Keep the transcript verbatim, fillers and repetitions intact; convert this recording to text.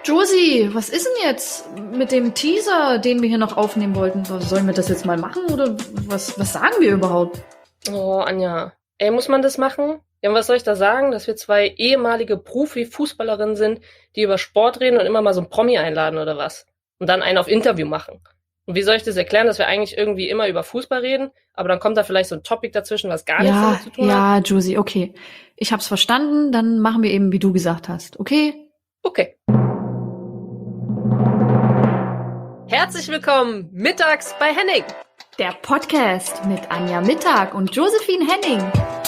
Josie, was ist denn jetzt mit dem Teaser, den wir hier noch aufnehmen wollten? Sollen wir das jetzt mal machen oder was, was sagen wir überhaupt? Oh, Anja. Ey, muss man das machen? Ja, und was soll ich da sagen? Dass wir zwei ehemalige Profi-Fußballerinnen sind, die über Sport reden und immer mal so einen Promi einladen oder was? Und dann einen auf Interview machen. Und wie soll ich das erklären, dass wir eigentlich irgendwie immer über Fußball reden, aber dann kommt da vielleicht so ein Topic dazwischen, was gar nichts Ja, damit zu tun hat? ja, Josie, okay. Ich hab's verstanden, dann machen wir eben, wie du gesagt hast, okay? Okay. Herzlich willkommen mittags bei Henning. Der Podcast mit Anja Mittag und Josephine Henning.